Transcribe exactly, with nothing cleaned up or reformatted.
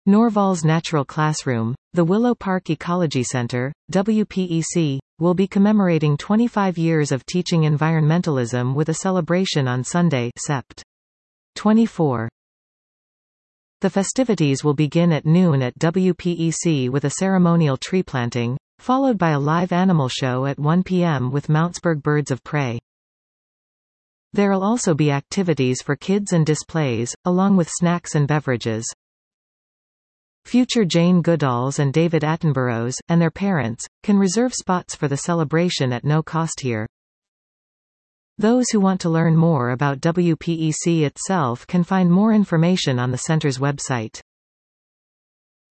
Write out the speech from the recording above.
Norval's Natural Classroom, the Willow Park Ecology Center, W P E C, will be commemorating twenty-five years of teaching environmentalism with a celebration on Sunday, September twenty-fourth. The festivities will begin at noon at W P E C with a ceremonial tree planting, followed by a live animal show at one p m with Mountsburg Birds of Prey. There'll also be activities for kids and displays, along with snacks and beverages. Future Jane Goodalls and David Attenboroughs, and their parents, can reserve spots for the celebration at no cost here. Those who want to learn more about W P E C itself can find more information on the center's website.